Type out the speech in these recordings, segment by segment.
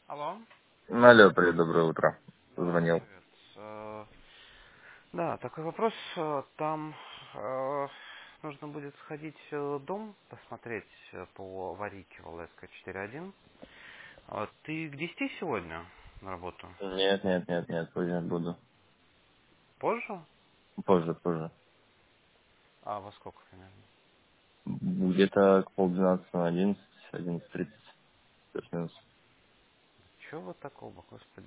Алло. Алло, привет, доброе утро. Да, Звонил. привет. Да, такой вопрос. Там нужно будет сходить в дом, посмотреть по аварийке в ЛСК-4.1. Ты к 10 сегодня на работу? Нет, нет, нет, нет, позже буду. Позже? Позже, позже. А во сколько примерно? Где-то к полдвенадцатого, 11:30, плюс-минус. Чего вот такого, господи?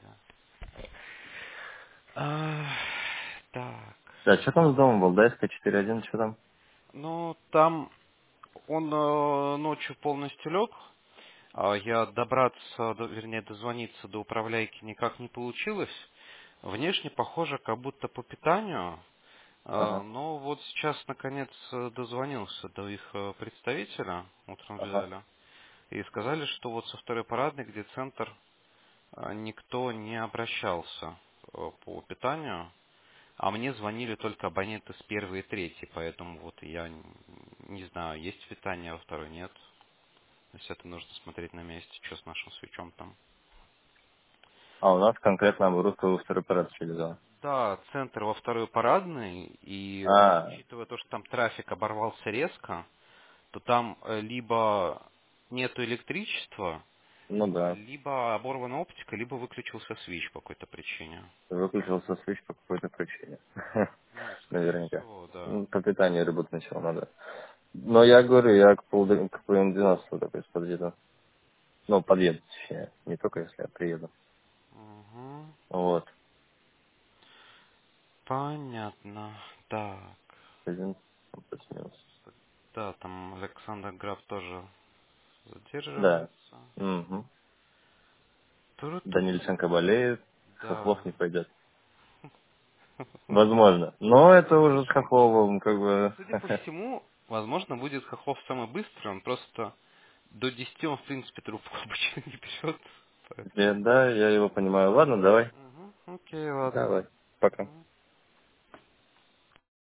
А, так. Да, что там с домом? Валдайская 4.1, что там? Ну, там он ночью полностью лег. Я добраться, вернее, дозвониться до управляйки никак не получилось. Внешне похоже, как будто по питанию. Ага, Но вот сейчас, наконец, дозвонился до их представителя, утром ага. взяли, и сказали, что вот со второй парадной, где центр, никто не обращался по питанию, а мне звонили только абоненты с первой и третьей, поэтому вот я не знаю, есть питание, а во второй нет. То есть это нужно смотреть на месте, что с нашим свечом там. А у нас конкретно русского второй парад да. Да, центр во второй парадной, и А, учитывая то, что там трафик оборвался резко, то там либо нету электричества, ну да. либо оборвана оптика, либо выключился свич по какой-то причине. Выключился свич по какой-то причине. Ну, скорее Наверняка. всего, да. Ну, по питанию работать начал, надо. Но я говорю, я к половине 12 такой подъеду. Ну, подъеду, точнее. Не только если я приеду. Угу. Вот. Понятно. Так. Один, плюс-минус. Да, там Александр Граф тоже Да. задерживается. Угу. Туру-ту-ту. Данильченко болеет, Хохлов Да. не пойдет. Возможно. Но это уже с Хохловым, как бы... Судя по всему, возможно, будет Хохлов самый быстрый. Он просто до 10 он, в принципе, трубку обычно не берет. Поэтому... Да, я его понимаю. Ладно, давай. Угу. Окей, ладно. Давай. Пока.